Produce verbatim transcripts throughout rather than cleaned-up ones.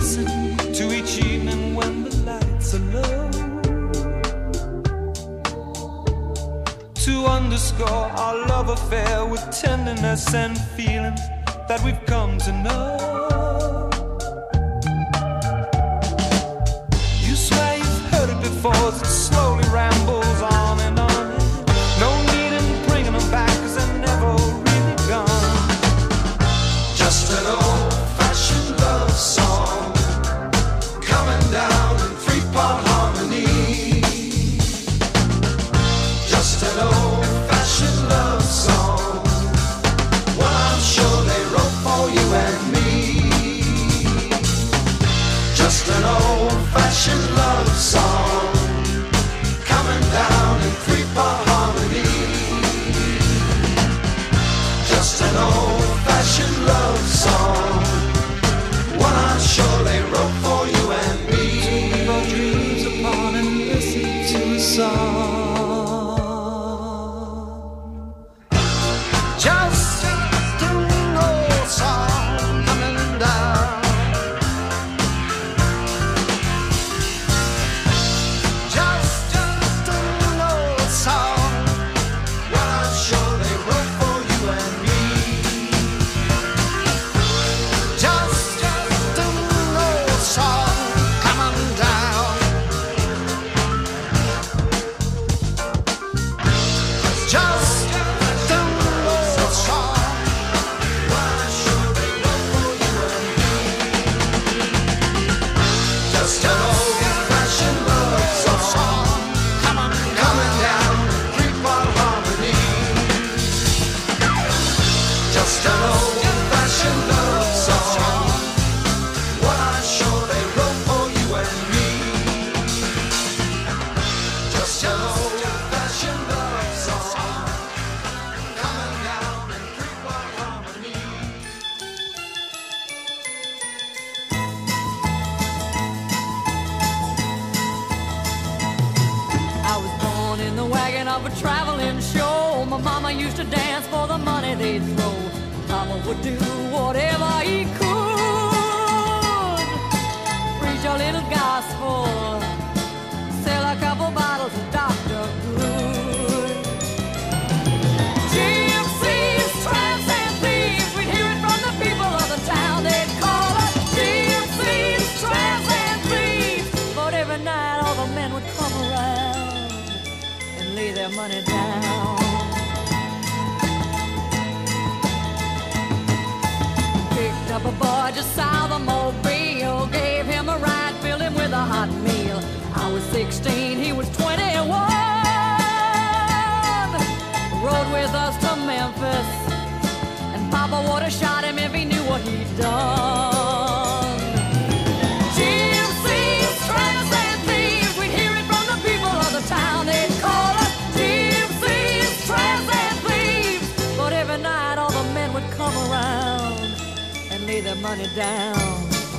listen to each evening when the lights are low, to underscore our love affair with tenderness and feelings that we've come to know. You swear you've heard it before as it slowly rambles on and on. No need in bringing them back, cause they're never really gone. Just an old-fashioned love song coming down in three-part harmony. Just an old-fashioned love song, one I'm sure they wrote for you and me. Just an old-fashioned love song coming down in three-part harmony. Just an old-fashioned love song, one I'm sure they wrote for you and me. So keep our dreams upon and listen to the song. Just an old song coming down. Just, just an old song, one I'm sure they wrote for you and me. Just, just an old song coming down. Just an old song, one I'm sure they wrote for you and me. Just an old-fashioned love song coming, coming down three-part harmony. Just an old-fashioned love song, one I'm sure they wrote for you and me. Just an old-fashioned love song coming down in three-part harmony. I was born in the wagon of a traveling show. My mama used to dance for the money they'd throw. Papa would do whatever he could. Preach a little gospel, sell a couple bottles of Doctor Good. Gypsies, tramps, and thieves, we'd hear it from the people of the town. They'd call us gypsies, tramps, and thieves. But every night all the men would come around and lay their money down. Picked up a boy just south of Mobile, gave him a ride, filled him with a hot meal. I was sixteen, he was twenty-one. Rode with us to Memphis, and Papa would have shot him if he knew what he'd done. Gypsies, tramps, and thieves, we'd hear it from the people of the town. They'd call us gypsies, tramps, and thieves. But every night all the men would come around and lay their money down.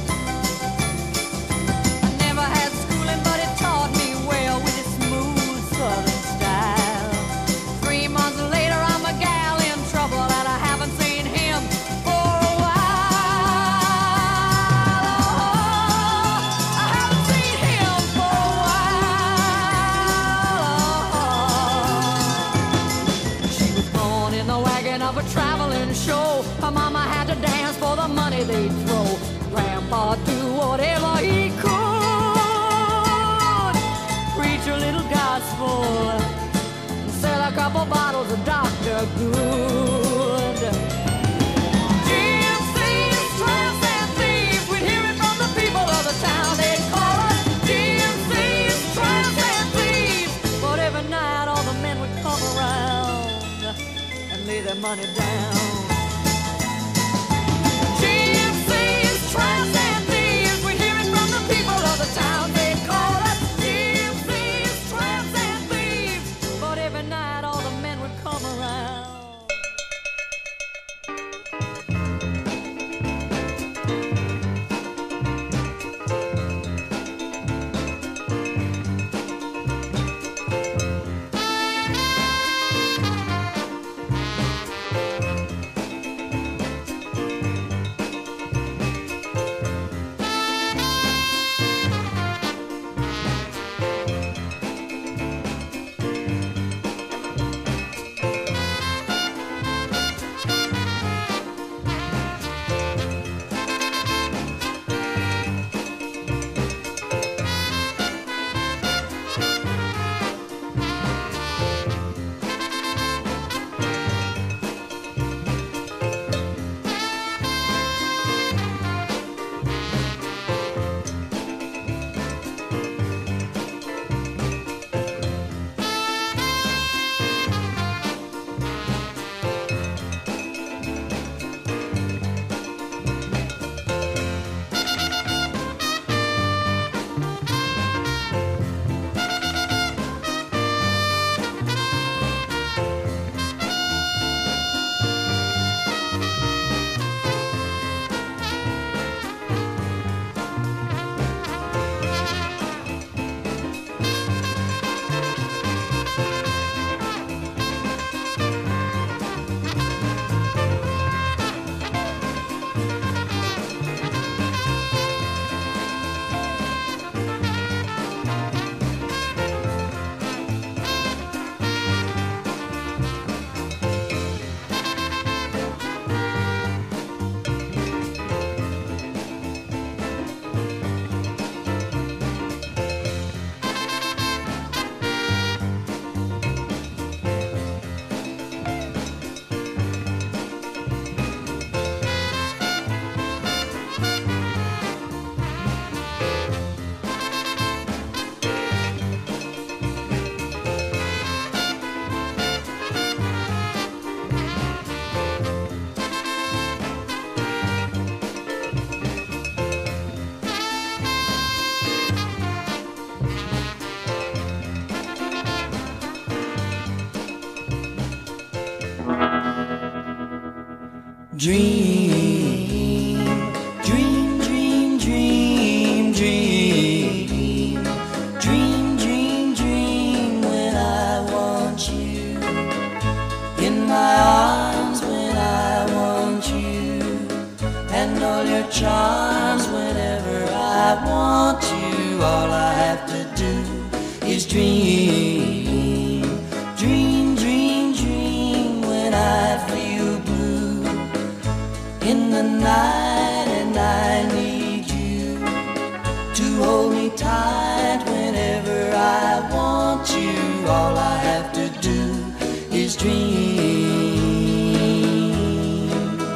I never had schooling, but it taught me well with its smooth southern style. Three months later, I'm a gal in trouble, and I haven't seen him for a while. Oh, I haven't seen him for a while. She was born in the wagon of a traveling show. Her mama had to dance for the money they'd throw. Grandpa do whatever he could. Preach a little gospel, sell a couple bottles of Doctor Good. Gypsies, tramps, and thieves, we'd hear it from the people of the town. They'd call us gypsies, tramps, and thieves. But every night all the men would come around and lay their money down. Gypsies, tramps, and thieves, we'd hear it from the people of the town. They'd call us gypsies, tramps, and thieves. But every night all the men would come around. Dream, dream, dream, dream, dream. Dream, dream, dream when I want you. In my arms when I want you. And all your charms whenever I want you. All I have to do is dream. Dream, dream, dream when I feel blue in the night and I need you to hold me tight whenever I want you. All I have to do is dream.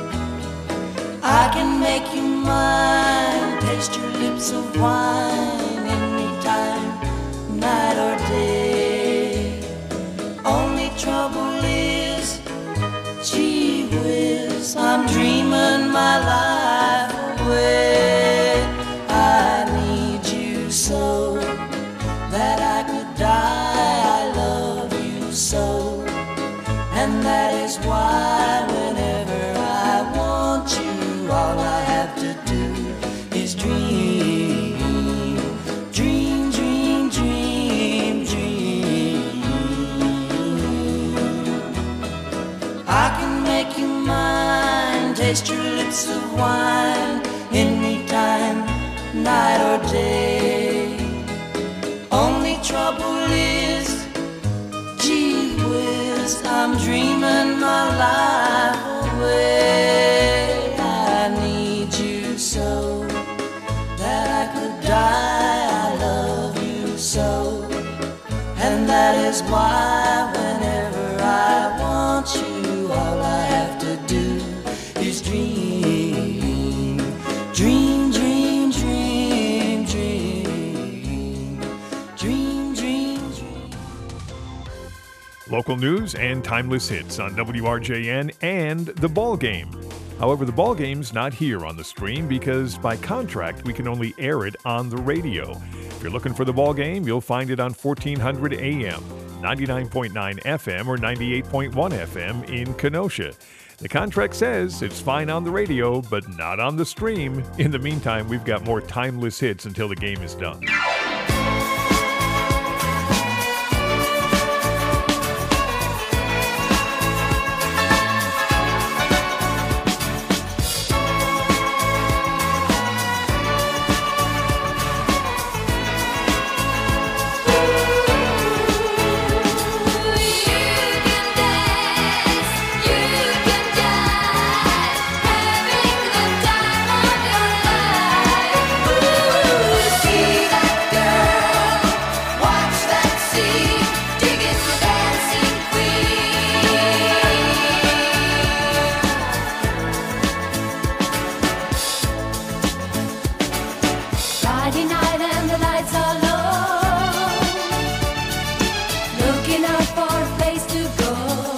I can make you mine, taste your lips of wine anytime, night or day. Only trouble is, gee whiz, I'm dreaming my life away. I need you so that I could die. I love you so, and that is why whenever I want you, all I have to do is dream. Dream, dream, dream, dream. I can make you mine, taste your lips of wine anytime, night or day. Only trouble is, gee whiz, I'm dreaming my life away. I need you so that I could die. I love you so, and that is why whenever I want you, all I have to do is dream. Dream, dream, dream, dream. Dream, dream, dream. Local news and timeless hits on W R J N and The Ball Game. However, The Ball Game's not here on the stream because by contract we can only air it on the radio. If you're looking for The Ball Game, you'll find it on fourteen hundred A M, ninety-nine point nine F M, or ninety-eight point one F M in Kenosha. The contract says it's fine on the radio, but not on the stream. In the meantime, we've got more timeless hits until the game is done. Friday night and the lights are low, looking out for a place to go,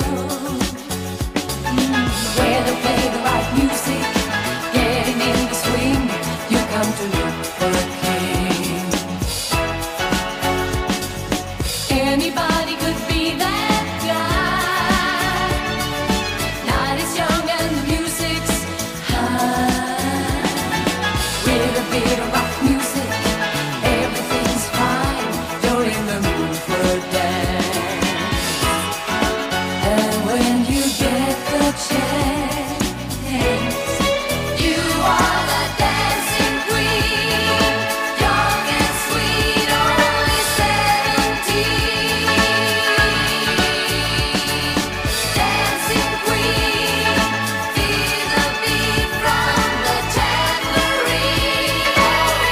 mm, where they play the right music, getting in the swing. You come to look for a king. Anybody could be that guy. Night is young and the music's high. With a bit of rock music, everything's fine. You're in the mood for a dance. And when you get the chance, you are the dancing queen. Young and sweet, only seventeen. Dancing queen, feel the beat from the tambourine.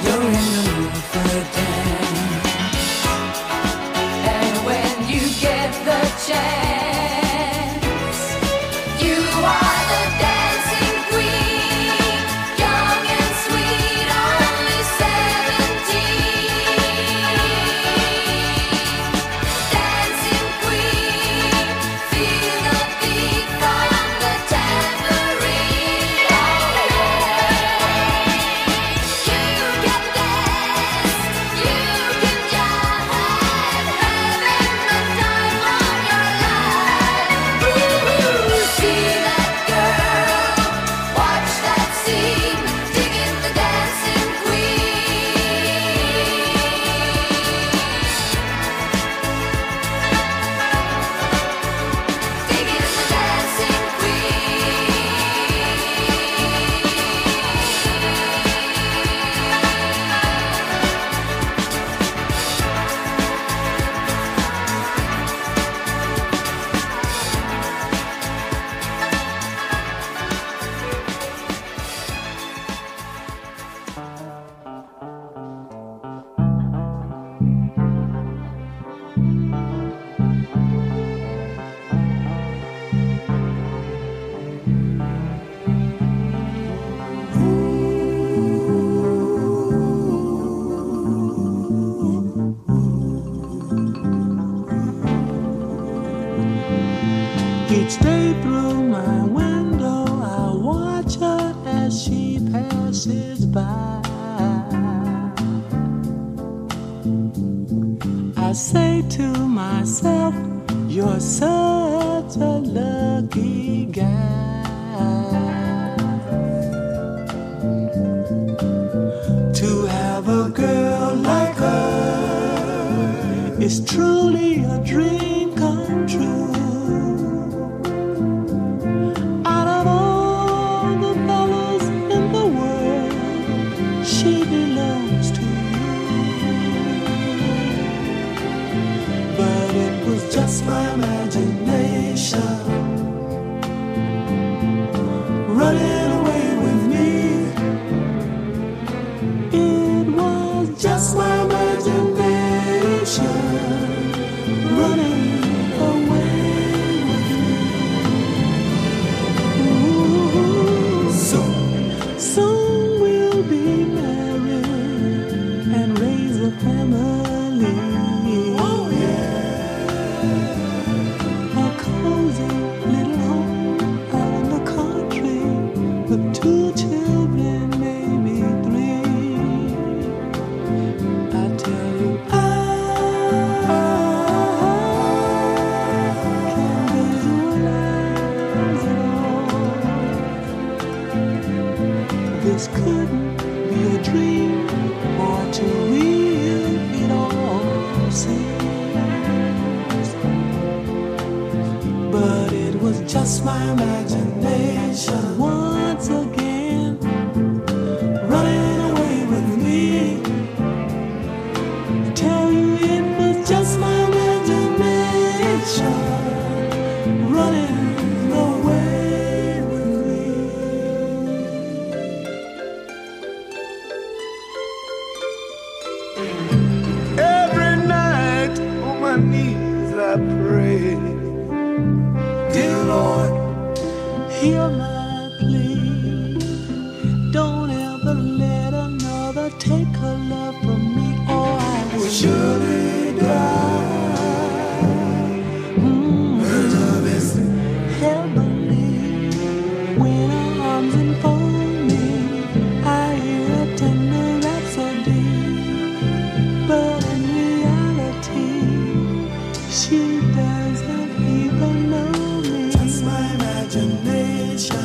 you're in the mood for a dance. And when you get the chance, you are the dancing queen, young and sweet, only seventeen. Dancing queen, feel the beat from the tambourine. Oh yeah, you can dance, you can jive, having the time of your life. Ooh, see that girl, watch that scene, digging the dancing queen. Digging the dancing Each day through my window, I watch her as she passes by. I say to myself, you're such a lucky guy to have a girl like her. Is truly a dream come true. Out of all the fellas in the world, she belongs to you. But it was just my imagination running away with me. It was just my imagination running away with me. Ooh, soon, soon we'll be married and raise a family. Oh yeah, a cozy little home out in the country with two children, maybe three. I tell you, I can't visualize it all. This couldn't be a dream or too real, it all seems. But it was just my imagination once again running away with me. Tell you it was just my imagination running away with me. Every night on my knees I pray, dear Lord, hear my plea. Don't ever let another take her love from me, or I will surely die. Mm. Her love is heavenly. When her arms enfold me, I hear a tender rhapsody. But in reality, she doesn't even know me. Just my imagination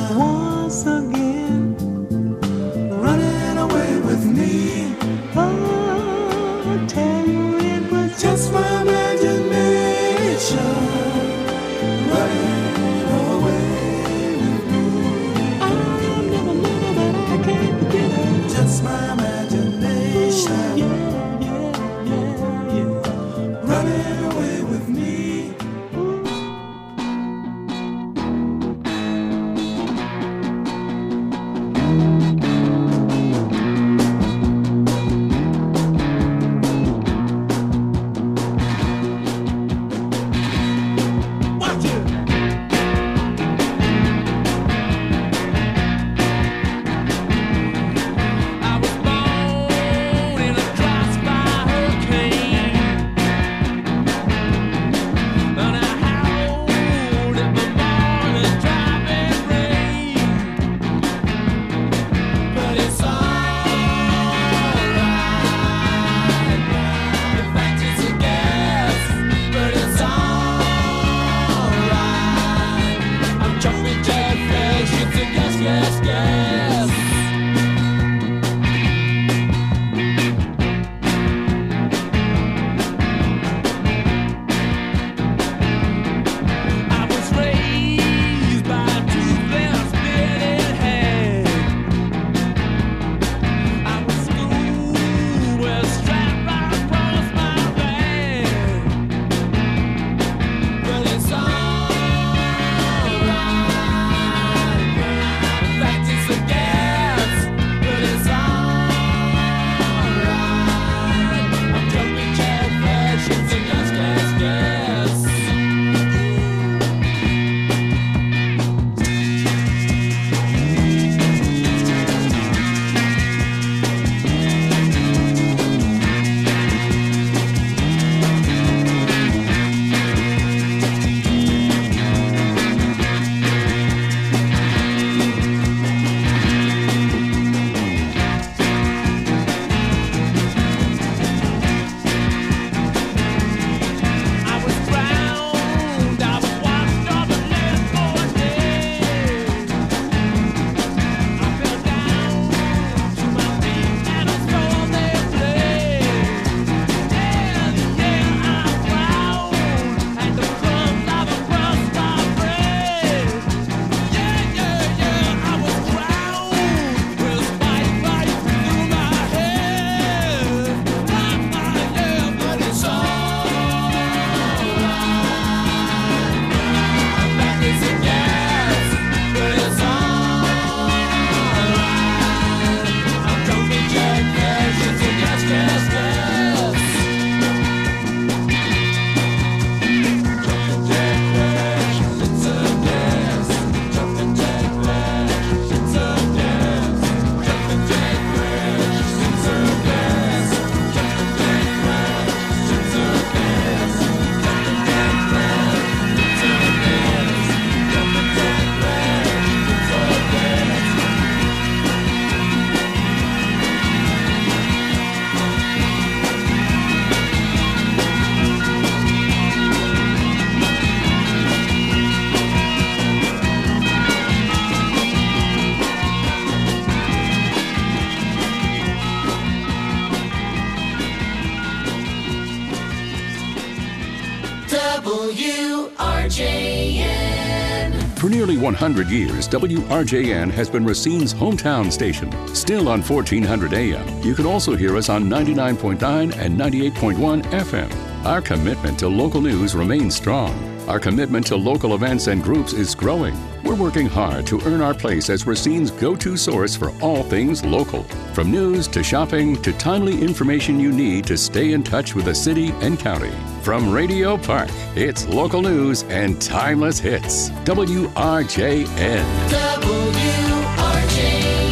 W R J N. For nearly one hundred years, W R J N has been Racine's hometown station. Still on fourteen hundred A M, you can also hear us on ninety-nine point nine and ninety-eight point one F M. Our commitment to local news remains strong. Our commitment to local events and groups is growing. We're working hard to earn our place as Racine's go-to source for all things local. From news to shopping to timely information you need to stay in touch with the city and county. From Radio Park, it's local news and timeless hits. W R J N. W R J N.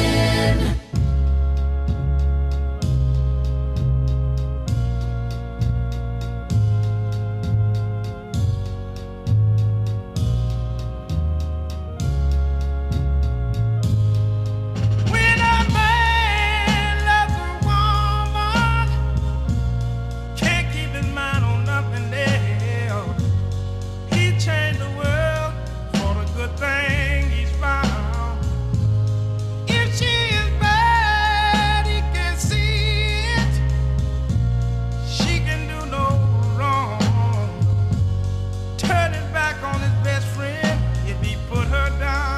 When a man loves a woman, can't keep his mind on nothing else. He changed the world for the good thing he's found. If she is bad, he can see it. She can do no wrong. Turn his back on his best friend if he put her down.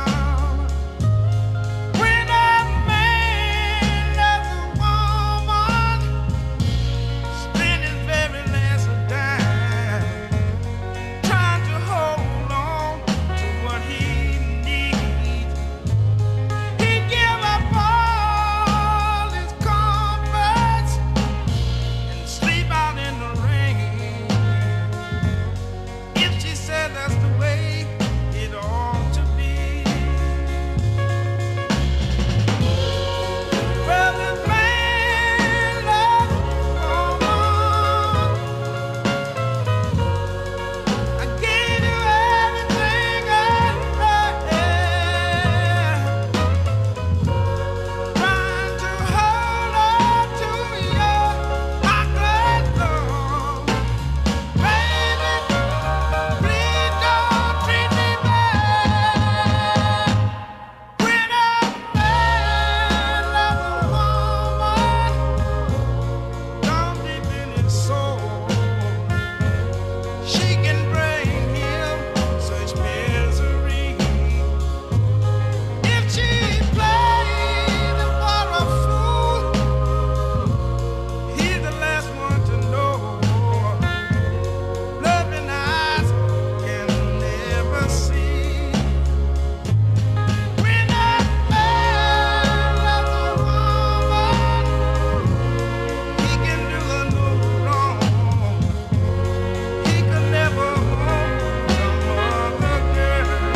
When a man loves a woman, spend his very last dime trying to hold on to what he needs. He give up all his comforts and sleep out in the rain. If she said that's the way it ought to be. Well, this man loves a woman. I gave you everything I had. Trying to hold on to your heartless love. Baby, please don't treat me bad. When a man loves a woman, down deep in his soul, she can bring him such misery. If she plays him for a fool, he's the last one to know. Loving eyes can never see. When a man loves a woman, he can do her no wrong. He could never hold some other girl.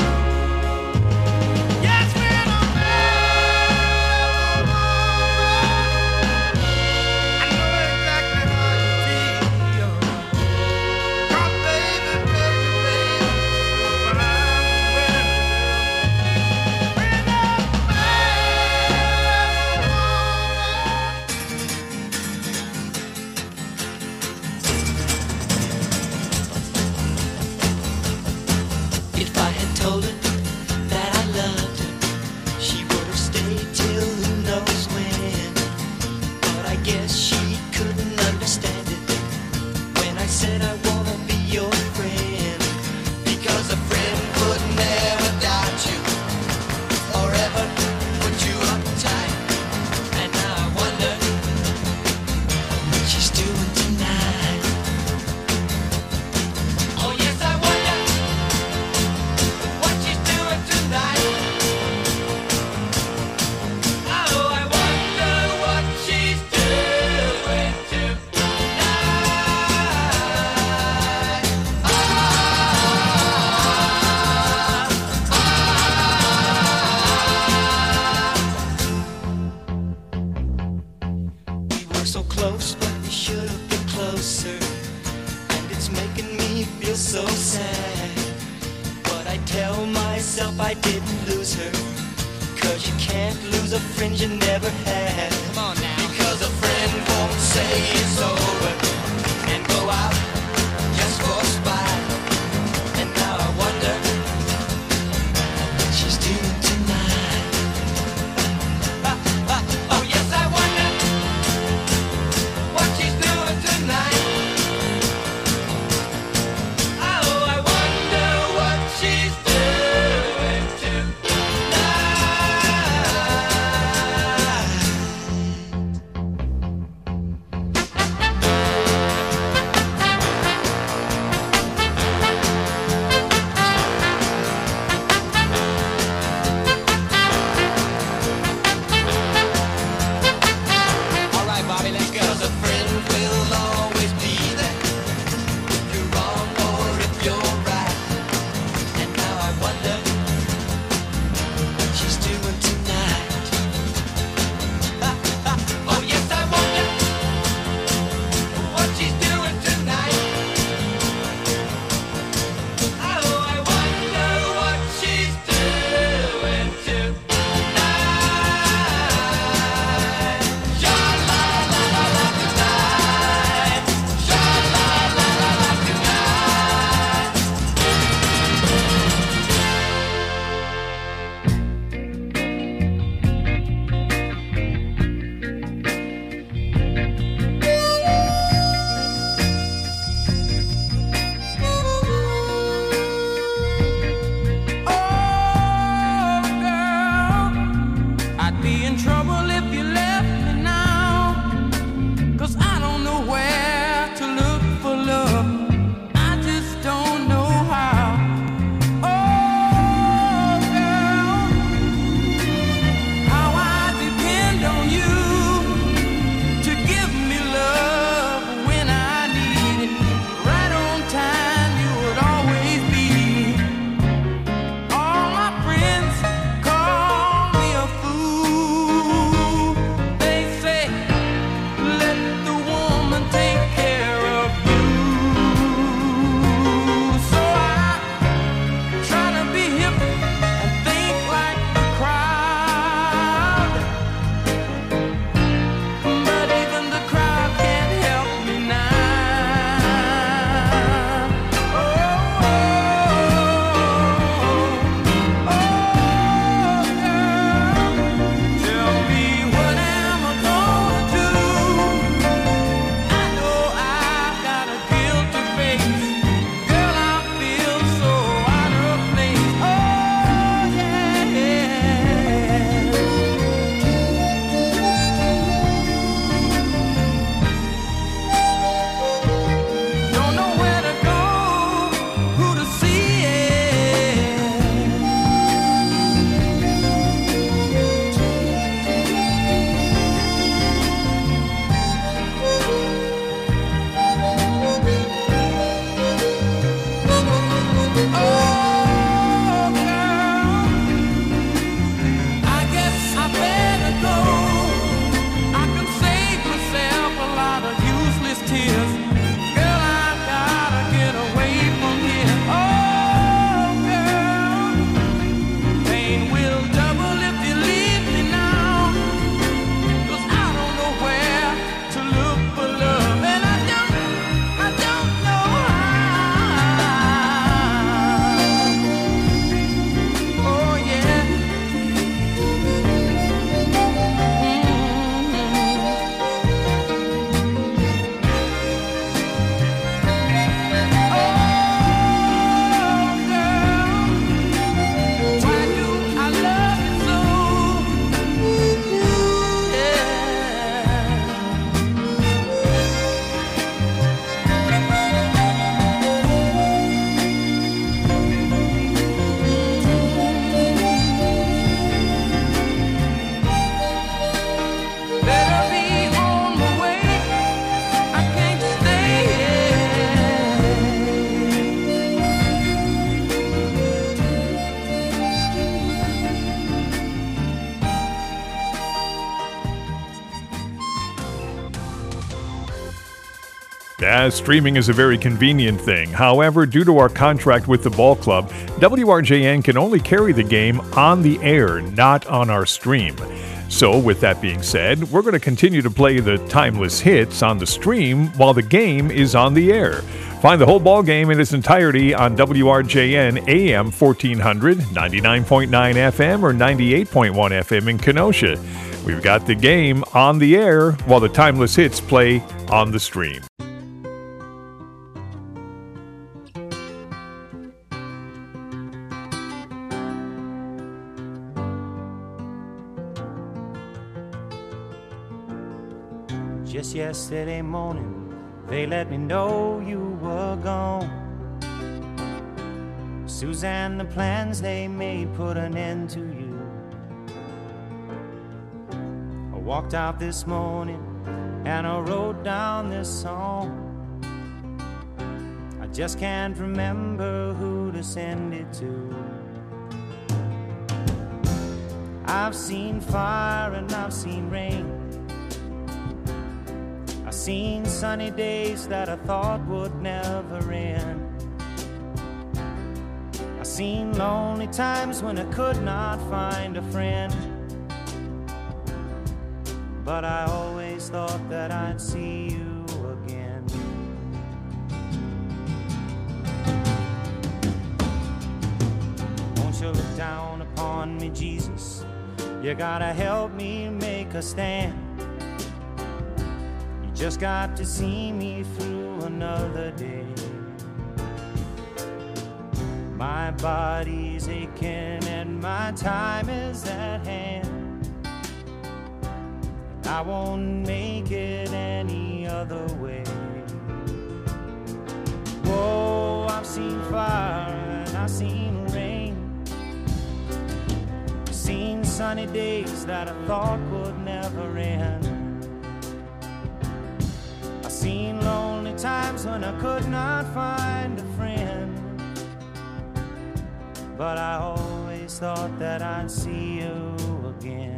Yes, when a man loves a woman, I know exactly how you feel. 'Cause baby, baby, baby, when I'm with you. When a If I had told her that I loved her, she would have stayed till who knows when. But I guess she couldn't understand it when I said I wanna be your friend. Because a friend would never doubt you or ever put you uptight. And now I wonder what she's doing tonight. Oh yes, I wonder what she's doing tonight. Oh, I wonder what she's doing tonight. We were so close, but we should have been closer. And it's making me feel so sad. But I tell myself I didn't lose her. 'Cause you can't lose a friend you never had. Come on now. Because a friend won't say it's over and go out just for spite. And now I wonder what she's doing tonight. Ah, ah, oh yes, I wonder what she's doing tonight. Yeah, streaming is a very convenient thing. However, due to our contract with the ball club, W R J N can only carry the game on the air, not on our stream. So, with that being said, we're going to continue to play the timeless hits on the stream while the game is on the air. Find the whole ball game in its entirety on W R J N A M fourteen hundred, ninety-nine point nine F M, or ninety-eight point one F M in Kenosha. We've got the game on the air while the timeless hits play on the stream. Just yesterday morning, they let me know you were gone. Suzanne, the plans they made put an end to you. I walked out this morning and I wrote down this song. I just can't remember who to send it to. I've seen fire and I've seen rain. I've seen sunny days that I thought would never end. I've seen lonely times when I could not find a friend. But I always thought that I'd see you again. Won't you look down upon me, Jesus? You gotta help me make a stand. Just got to see me through another day. My body's aching and my time is at hand. I won't make it any other way. Whoa, I've seen fire and I've seen rain. I've seen sunny days that I thought would never end. Seen lonely times when I could not find a friend. But I always thought that I'd see you again.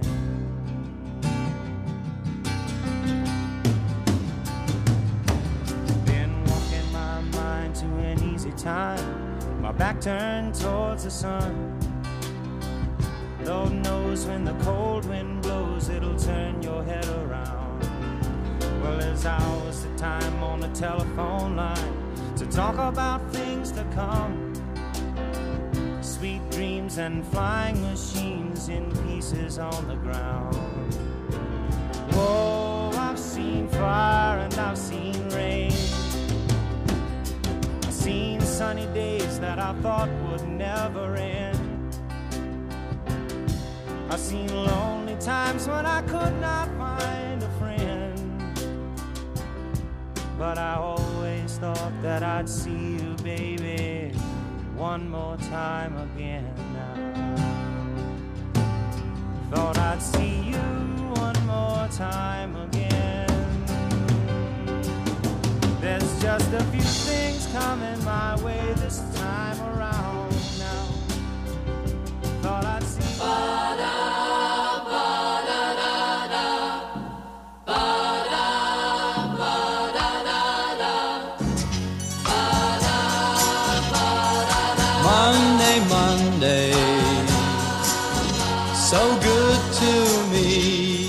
Been walking my mind to an easy time, my back turned towards the sun. Lord knows when the cold wind blows, it'll turn your head around. Well, there's hours of time on the telephone line to talk about things to come. Sweet dreams and flying machines in pieces on the ground. Whoa, I've seen fire and I've seen rain. I've seen sunny days that I thought would never end. I've seen lonely times when I could not find a friend. But I always thought that I'd see you, baby, one more time again now. Thought I'd see you one more time again. There's just a few things coming my way this time around now. Thought I'd see you. Monday, Monday, so good to me.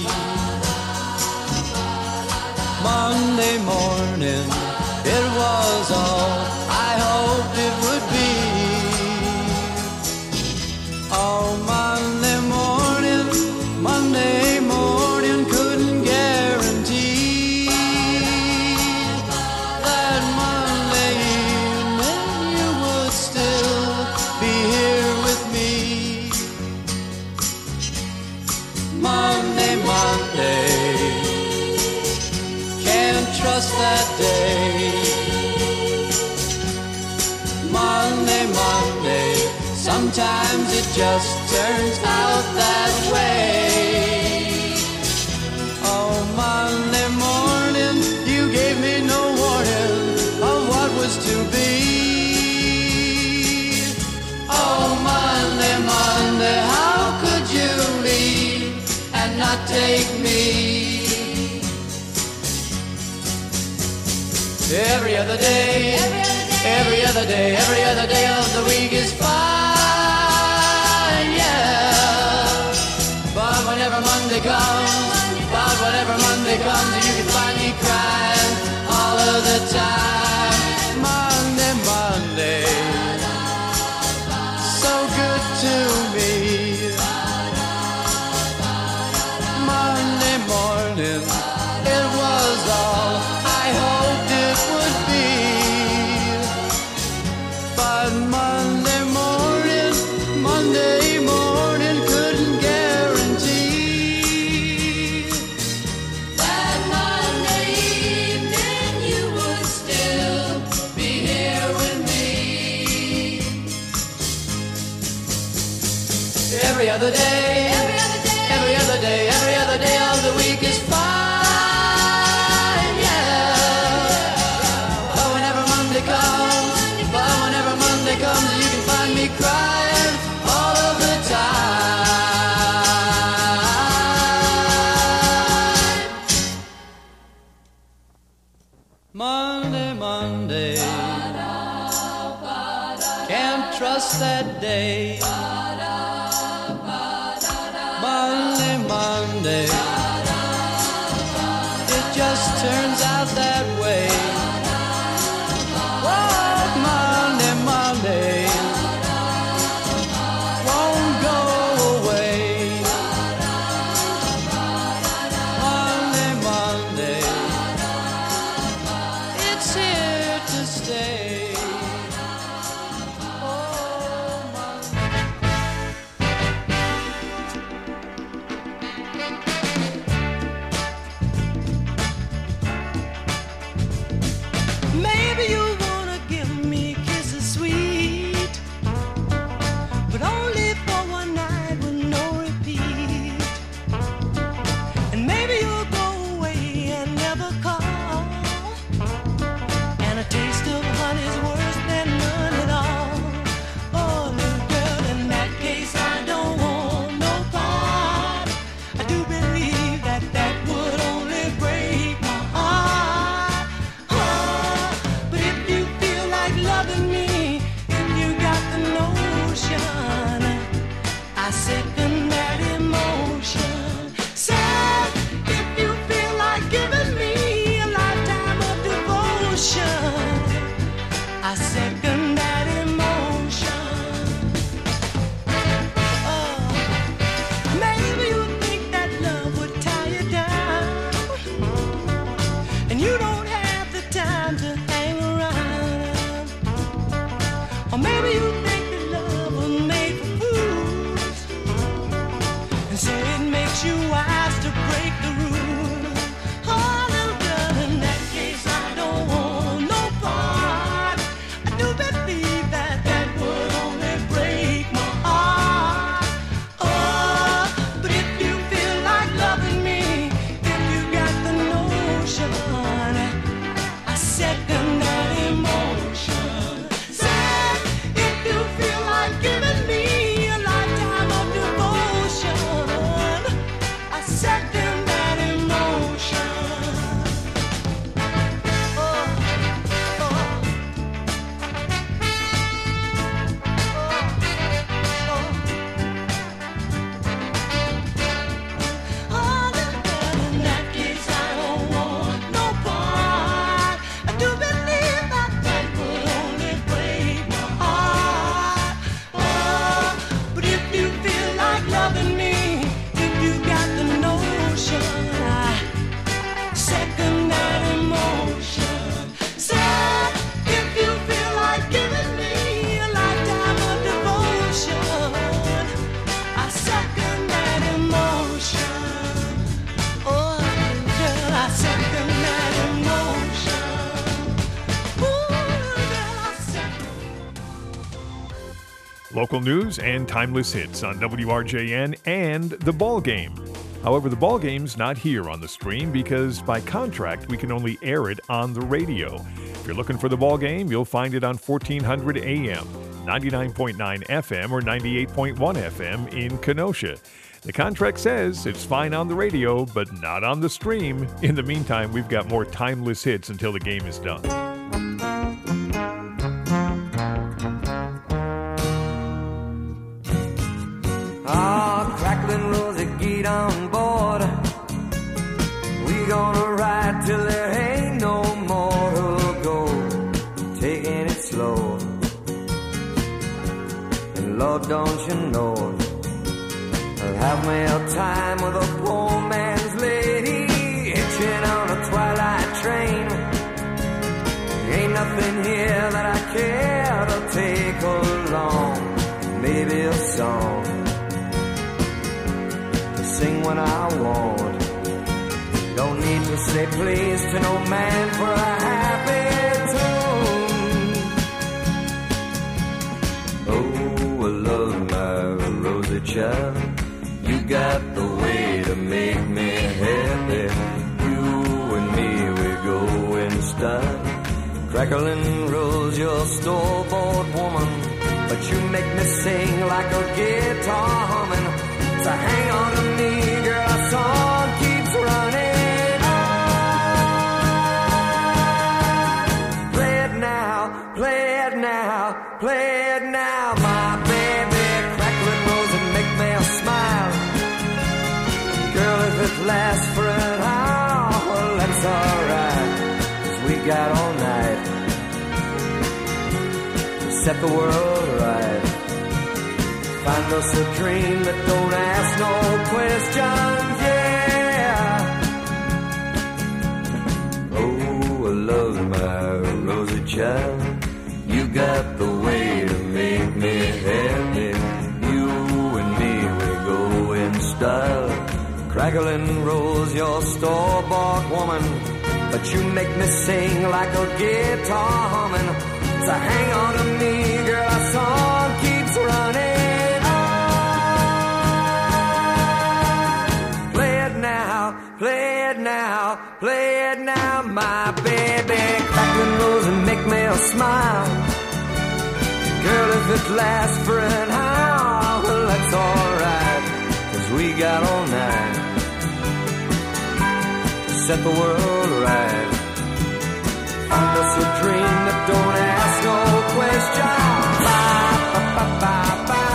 Monday morning, it was all I hoped it would be. Oh, Monday morning, Monday morning, couldn't guarantee that Monday evening you would still be here with me. Monday, Monday, can't trust that day. Monday, Monday, sometimes it just turns out that way. Oh, Monday morning, you gave me no warning of what was to be. Oh, Monday, Monday, how could you leave and not take me? Every other day, every other day, every other day of the week is fine, yeah. But whenever Monday comes, but whenever Monday comes, you can find me crying all of the time. Monday, Monday, so good to me. Monday morning, it was all I hoped it would be. But Monday morning, Monday morning couldn't guarantee That Monday evening you would still be here with me. every other day, Every other day, every other day, every other day of the week is fine, yeah. But whenever Monday comes, but whenever Monday comes, you can find me crying all of the time. Monday, Monday, can't trust that day. Monday, Monday, it just turns out that way. Oh, Monday, Monday, won't go away. Monday, Monday, it's here to stay. Oh, Monday. Maybe you wanna give me kisses sweet, but only for one night with no repeat. And maybe you'll go away and never call, and a taste of honey's worse than none at all. Oh, little girl, in that case I don't want no part. I do believe that that would only break my heart. Oh, but if you feel like loving me, if you got the notion, I second that emotion. Said, if you feel like giving me a lifetime of devotion, I second that emotion. Oh, maybe you think that love would tie you down, and you don't have the time to hang around. Or maybe you think that love was made for fools, and so it makes you wise to break the rules. Oh, little girl, in that case I don't want no part. I do believe that that would only break my heart. Oh, but if you feel like loving me, if you got the notion, I second that emotion. Said, if you feel like giving me a lifetime of devotion, I second that emotion. Oh, oh, oh, oh, little girl, in that case I don't want no part. I do believe that that would only break my heart. Oh, but if you feel like loving me, if you got the notion, I second that emotion. Said, if you feel like giving me a lifetime of devotion, I second that emotion. Oh, girl, I second that emotion. Ooh, girl, I second. Local news and timeless hits on W R J N and The Ball Game. However, The Ball Game's not here on the stream because by contract we can only air it on the radio. If you're looking for The Ball Game, you'll find it on fourteen hundred A M, ninety-nine point nine F M, or ninety-eight point one F M in Kenosha. The contract says it's fine on the radio, but not on the stream. In the meantime, we've got more timeless hits until the game is done. Ah, crackling Rosie, get on board. We gonna ride till there ain't no more to go. Taking it slow. And Lord, don't you know, I'll have me a time with a poor man's lady, hitching on a twilight train. Ain't nothing here that I care to take along. Maybe a song to sing when I want. Don't need to say please to no man for a happy tune. Oh, I love my Rosie child. You got the way to make me happy. You and me, we go in style. Crackling Rose, you're store-bought woman, but you make me sing like a guitar humming. So hang on to me, girl, our song keeps running on. Play it now, play it now, play it now, my baby. Crackling Rose and make me smile. Girl, if it lasts for an hour, well, that's alright, 'cause we got all night to set the world right. Find us a dream that don't ask no questions, yeah. Oh, I love my Rosie child. You got the way to make me happy. You and me, we go in style. Crackling Rose, you're store-bought woman, but you make me sing like a guitar humming. So hang on to me, girl, our song keeps running. Play it now, play it now, my baby. Crackling Rose and make me a smile. Girl, if it lasts for an hour, well, that's alright, 'cause we got all night to set the world right. Find us a dream that don't ask no questions. Bye, bye, bye, bye, bye.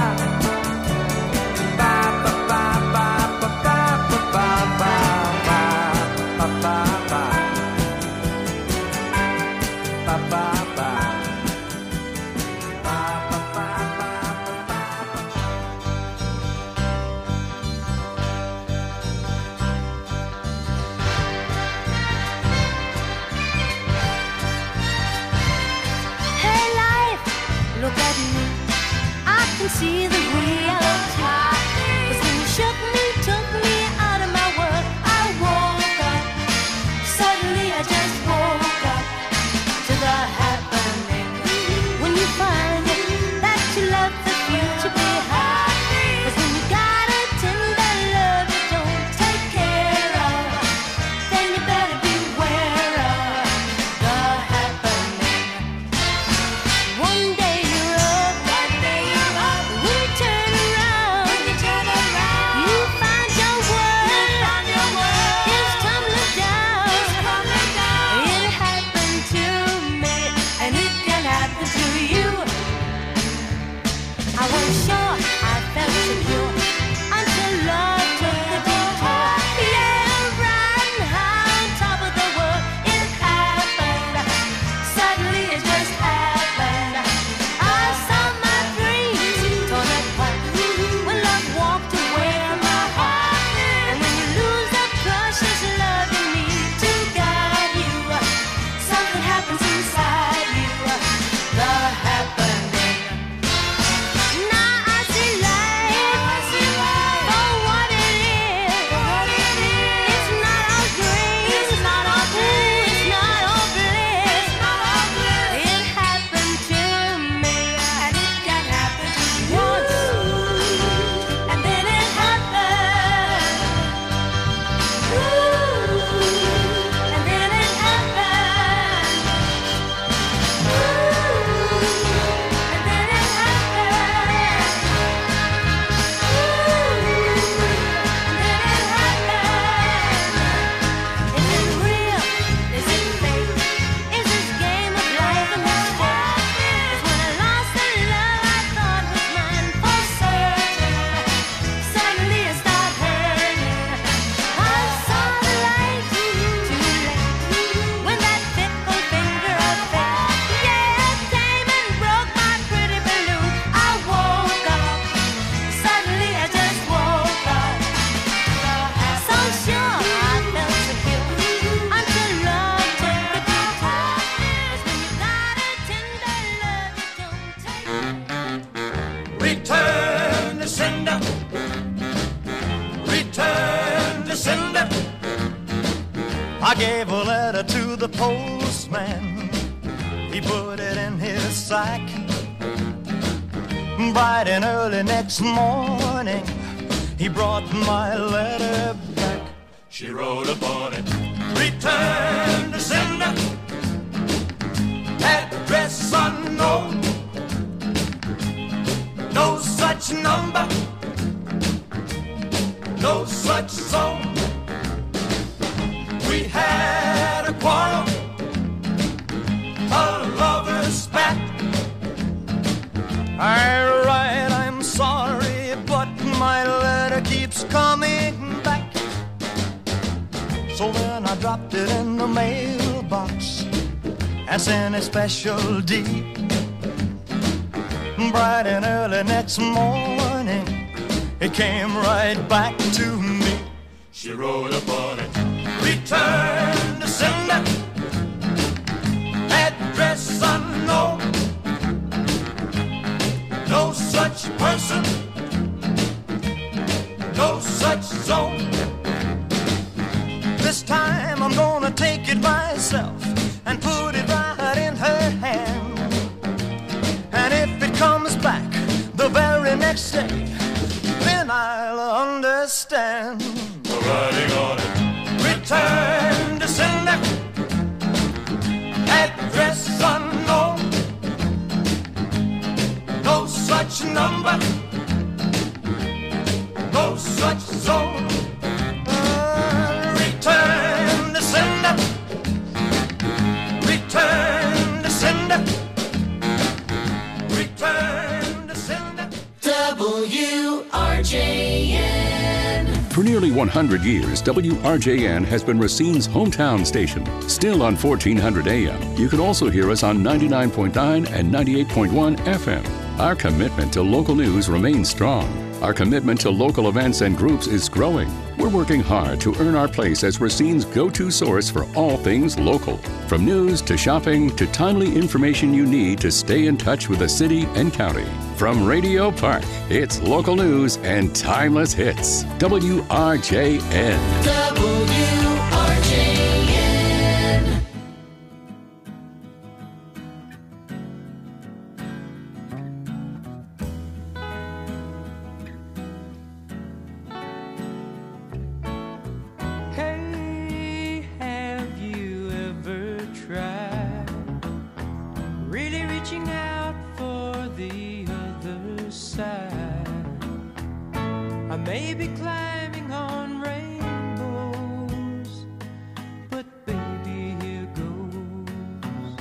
See the reality. 'Cause when you shook me, took me out of my world, I woke up. Suddenly I just woke up to the happening. When you find it, that you love the future behind. 'Cause when you got a tender love you don't take care of, then you better beware of the happening. One day you're up, one day you're up. When you turn around, postman, he put it in his sack. Bright and early next morning, he brought my letter back. She wrote upon it, return to sender, address unknown, no such number, no such zone. We had a quarrel, a lover's spat. I write, I'm sorry, but my letter keeps coming back. So then I dropped it in the mailbox and sent a special deed. Bright and early next morning, it came right back to me. She wrote upon it, return to sender, address unknown, no such person, no such zone. This time I'm gonna take it myself and put it right in her hand. And if it comes back the very next day, then I'll understand. Writing on it, return to sender, address unknown, no such number, no such zone. Uh, return to sender, return to sender, return to sender. W R J N. For nearly one hundred years, W R J N has been Racine's hometown station. Still on fourteen hundred A M, you can also hear us on ninety-nine point nine and ninety-eight point one F M. Our commitment to local news remains strong. Our commitment to local events and groups is growing. We're working hard to earn our place as Racine's go-to source for all things local. From news to shopping to timely information you need to stay in touch with the city and county. From Radio Park, it's local news and timeless hits. W R J N. W R J N. Hey, have you ever tried really reaching out for the other side? I may be climbing on rainbows, but baby, here goes.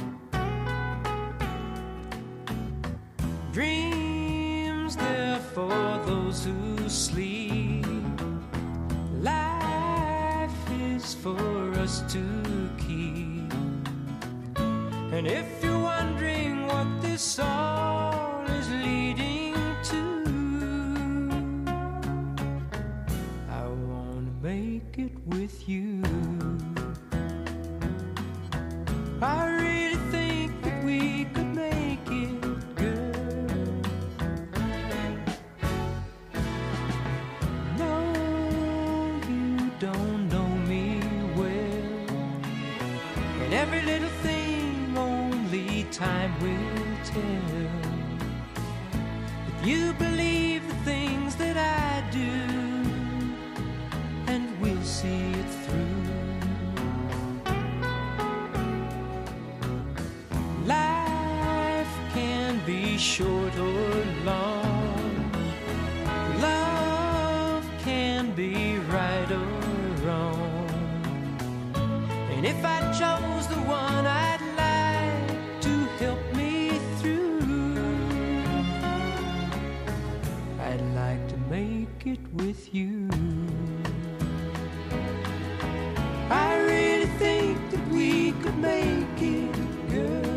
Dreams, they're for those who sleep. Life is for us to keep. And if you're wondering what this all is leading to, I wanna make it with you. I really think that we could make it, girl. No, you don't know me well, and every little thing only time will tell. If you believe the things that I do, and we'll see it through. Life can be short or long. Love can be right or wrong. And if I chose the one I'd like to help me through, I'd like to make it with you. I really think that we could make it, girl.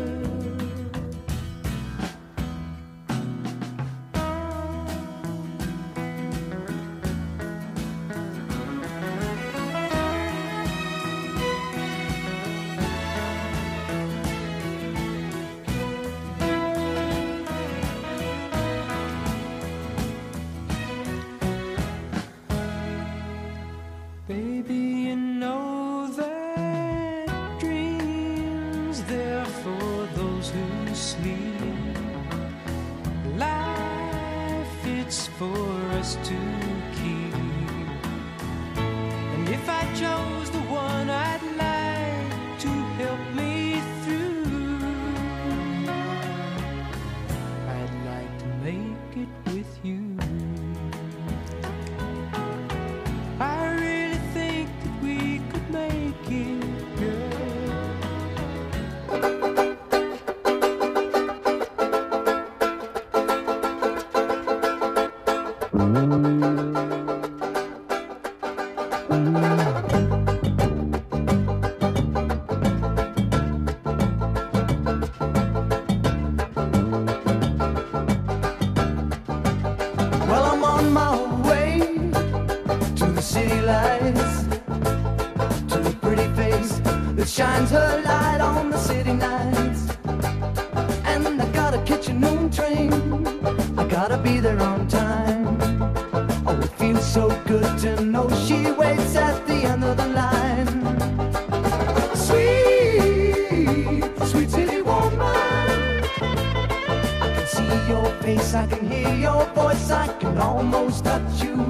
sleep. Life, it's for us to keep. And if I chose the one I'd like to help me through, I'd like to make it with you. I really think that we could make it, girl. Well, I'm on my way to the city lights, to a pretty face that shines her light on the city nights. And I gotta catch a noon train, I gotta be there on time. Oh, it feels so good to know she waits at the end of the line. Sweet, sweet city woman, I can see your face, I can hear your voice, I can almost touch you.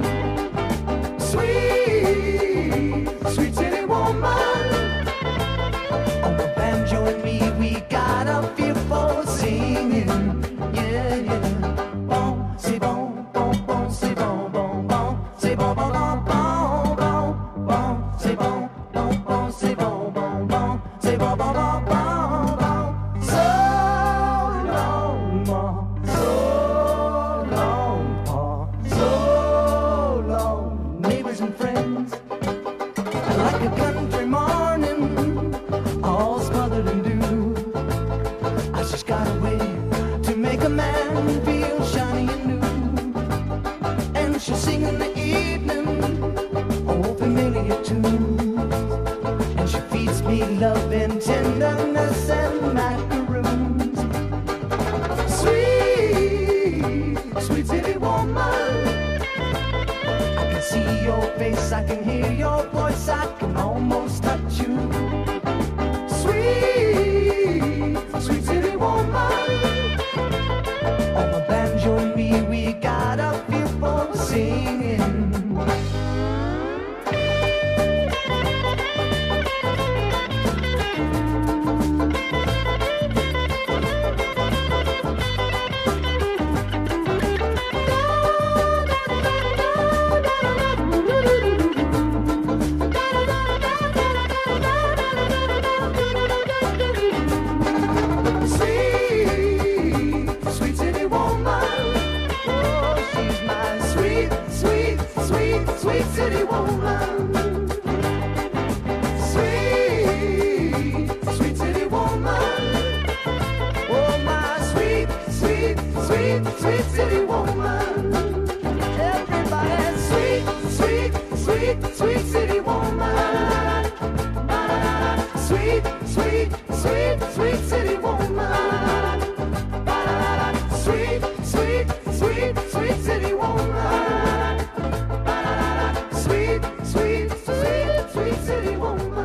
Sweet, sweet city woman, on the banjo and me, we got a feel for singing. Yeah, yeah. Bon, c'est bon, bon, bon, c'est bon, bon, bon, c'est bon, bon, bon, bon, bon, bon, c'est bon, bon, bon, c'est bon, bon, bon, c'est bon, bon, bon, bon, bon. So long, ma, so long, pa, so long, neighbors and friends. Like a country morning, all smothered in dew. I just got a way to make a man feel shiny and new. And she'll sing in the evening, oh, familiar tunes. And she feeds me love and tenderness and macaroons. Sweet, sweet city woman, I can see your face, I can hear your voice, I can almost touch you. Sweet, sweet city woman, on the banjo and me, we got a feel for singing. Sweet, sweet city woman, oh, she's my sweet, sweet, sweet, sweet city woman. Sweet, sweet city woman, oh, my sweet, sweet, sweet, sweet city woman. Everybody, sweet, sweet, sweet, sweet city woman. Sweet, sweet, sweet, sweet city woman. Sweet, sweet, sweet, sweet city woman. Sweet, sweet, sweet, sweet city woman.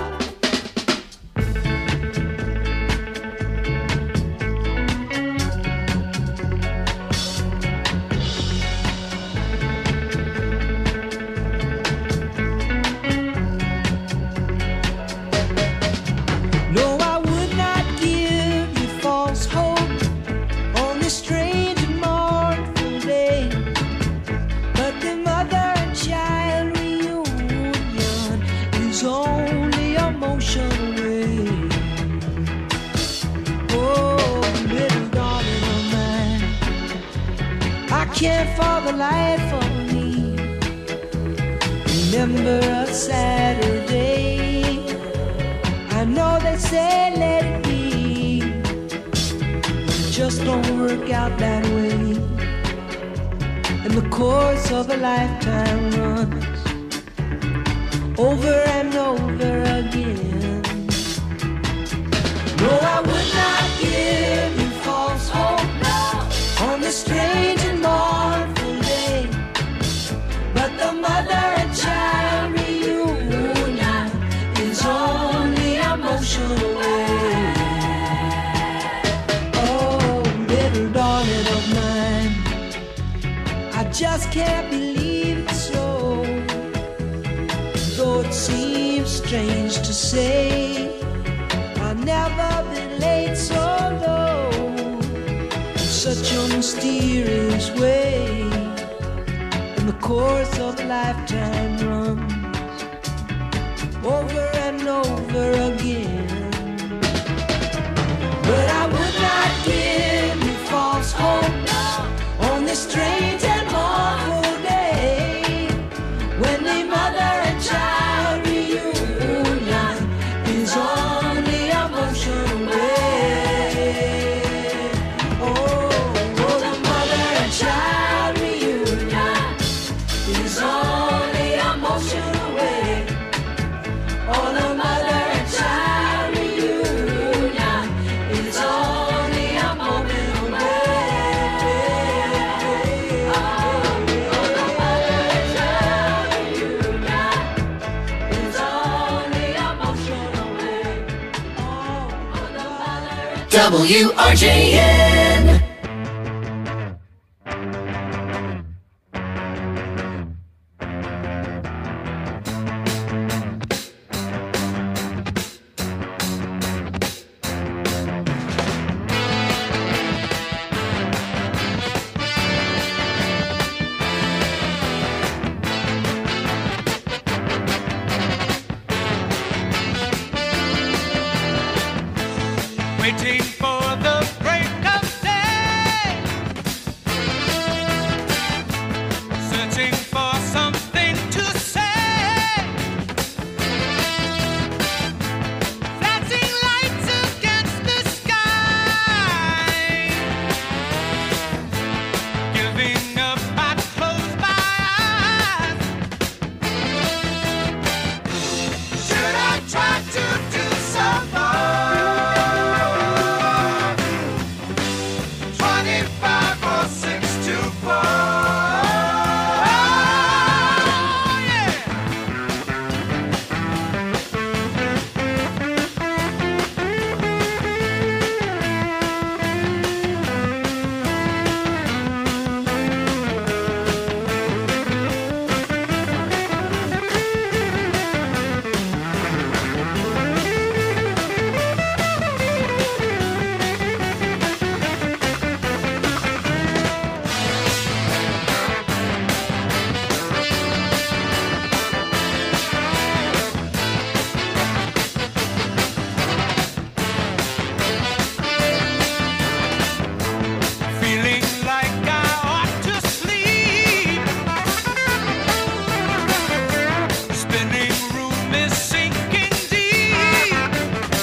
No, I would not give you false hope on this strange and mournful day. But the mother and child reunion is only a motion away. Oh, little darling of mine, I can't for the life of me remember a Saturday. I know they say let it be, but it just don't work out that way. And the course of a lifetime runs over and over again. No, I would not give you false hope on this strange and mournful day. But the mother and child reunion is only a motion away. just can't believe it's so. Though it seems strange to say, I'll never be laid so low in such a mysterious way. And the course of a lifetime runs over and over again. But I would not give you false hope on this strange and awful day, when the mother and child reunion is on the emotional way. Oh, oh, the mother and child reunion is on the emotional way. Oh, the mother and child reunion is on the emotional way. W R J N. Waiting for the break of day, searching for something to say, flashing lights against the sky, giving up, I close my eyes. Should I try to do some more? Twenty-five or six to four. Yeah. Feeling like I ought to sleep. Spinning room is sinking deep.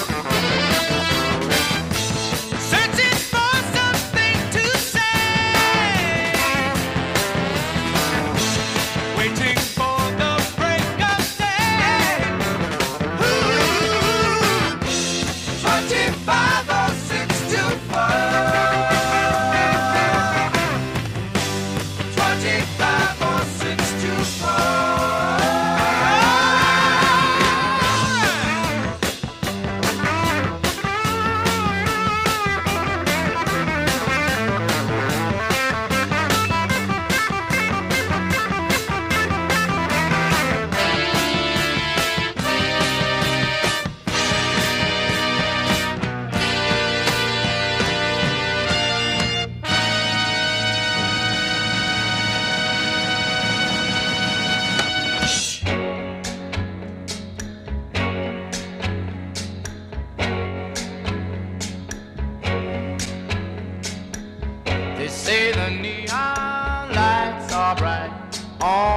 Searching for something to say. Waiting for the break of day. Ooh, twenty-five or six to four. Twenty-five or six to four. They say the neon lights are bright on